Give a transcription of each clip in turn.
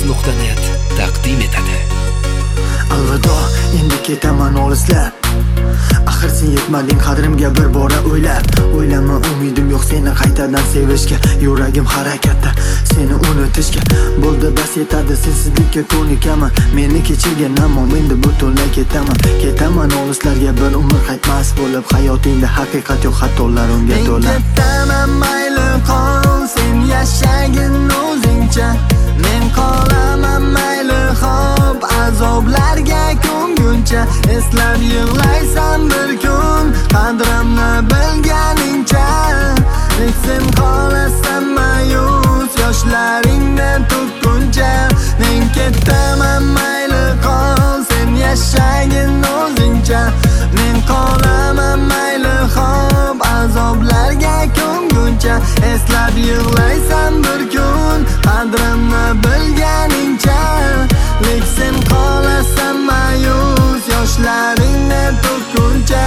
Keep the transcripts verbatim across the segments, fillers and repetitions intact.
nuqta net taqdim etadi. Alvido, endi ketaman olislar. Axir sen yetmading qadrimga bir bora o'ylab. O'ylama, umidim yo'q seni qaytadan sevishga. Yuragim harakatda, seni unutishga. Bo'ldi bas yetadi, sensizlikka ko'nikaman. Meni kechirgan ammo endi butunlay ketaman. Ketaman olislarga, bir umr qaytmas bo'lib. Hayotingda haqiqat yo'q, xatolar unga to'la. Men ketaman, mayli qol, sen yashagin o'zingcha. Men qolaman, mayli xo'p, azoblarga ko'nguncha. Eslab yig'laysan bir kun, qadrimni bilganingcha. Sen qolasan mayus, yoshlaringni to'kkuncha. Men ketaman, mayli qol, sen yashagin o'zingcha. Men qolaman, mayli xo'p, azoblarga ko'nguncha. Eslab yig'laysan bir kun, qadrimni bilganingcha. Lek sen qolasan mayus, yoshlaringni to'kkuncha.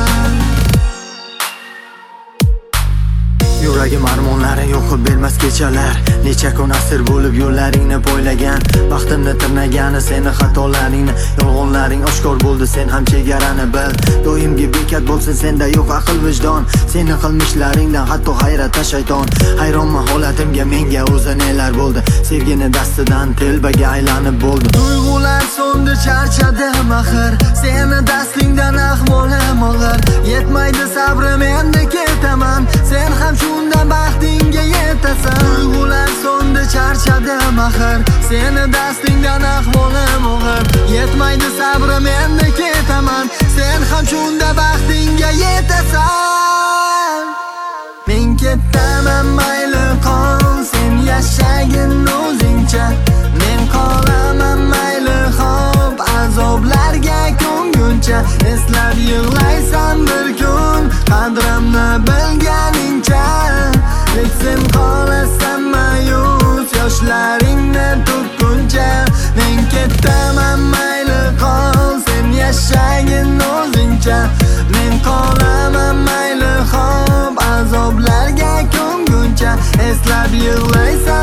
Yuragim armonlari yo'qib bermas kechalar. Necha kun asir bo'lib yo'llaringni poylagan. Baxtimni tirnagani seni xatolaringni. Yolg'onlaring oshkor bo'ldi, sen ham chegarani bil. Doimgi bekat bo'lsin senda yo'q aql vijdon. Seni qilmishlaringdan hatto hayratda shayton. Hayronman holatimga, menga o'zi nelar bo'ldi. Sevgini dastidan telbaga aylanib bo'ldi. Tuyg'ular so'ndi, charchadim axir. Seni dastingdan ahvolim og'ir. Yetmaydi sabrim, endi ketaman. Sen ham shunda baxtingga yetasan. Tuyg'ular so'ndi, charchadim axir. Seni dastingdan ahvolim og'ir. Yetmaydi sabrim, endi ketaman. Sen ham shunda baxtingga yetasan. Men ketaman, mayli qol, sen yashagin o'zingcha. Men qolaman, mayli xo'p, azoblarga ko'nguncha. Eslab yig'laysan bir kun, qadrimni bilganingcha. Lek sen qolasan mayus, yoshlaringni to'kkuncha. Men ketaman, mayli qol, sen yashagin o'zingcha. Men qolaman, mayli xo'p, azoblarga ko'nguncha. Eslab yig'laysan